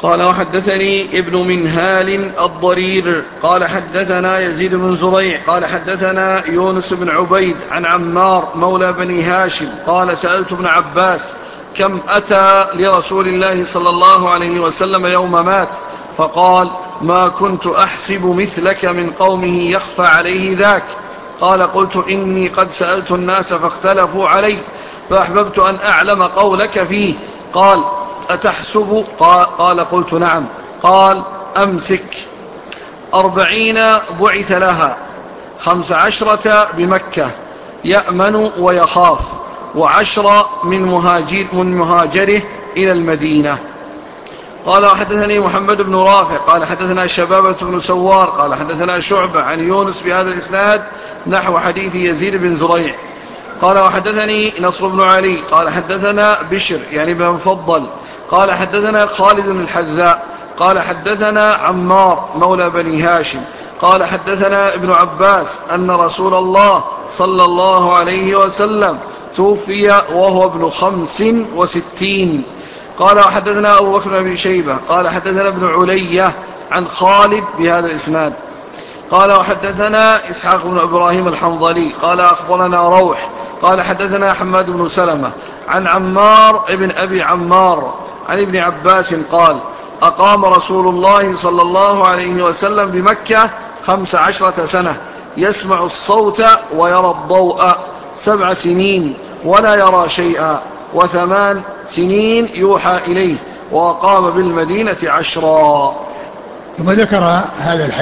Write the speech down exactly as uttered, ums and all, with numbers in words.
قال وحدثني ابن منهال الضرير قال حدثنا يزيد بن زريع قال حدثنا يونس بن عبيد عن عمار مولى بني هاشم قال سألت ابن عباس كم أتى لرسول الله صلى الله عليه وسلم يوم مات؟ فقال ما كنت أحسب مثلك من قومه يخفى عليه ذاك. قال قلت إني قد سألت الناس فاختلفوا علي فأحببت أن أعلم قولك فيه. قال أتحسب؟ قال قلت نعم. قال أمسك أربعين بعث لها، خمس عشرة بمكة يأمن ويخاف، وعشر من, مهاجر من مهاجره إلى المدينة. قال وحدثني محمد بن رافع قال حدثنا شبابة بن سوار قال حدثنا شعبة عن يونس بهذا الإسناد نحو حديث يزيد بن زريع. قال وحدثني نصر بن علي قال حدثنا بشر يعني بن مفضل قال حدثنا خالد بن الحذاء قال حدثنا عمار مولى بني هاشم قال حدثنا ابن عباس أن رسول الله صلى الله عليه وسلم توفي وهو ابن خمس وستين. قال وحدثنا أبو بكر بن شيبة قال حدثنا ابن علية عن خالد بهذا الإسناد. قال وحدثنا إسحاق بن إبراهيم الحنظلي قال أخبرنا روح قال حدثنا حماد بن سلمة عن عمار ابن أبي عمار عن ابن عباس قال أقام رسول الله صلى الله عليه وسلم بمكة خمس عشرة سنة يسمع الصوت ويرى الضوء، سبع سنين ولا يرى شيئا، وثمان سنين يوحى إليه، وأقام بالمدينة عشرا. ثم ذكر هذا الحديث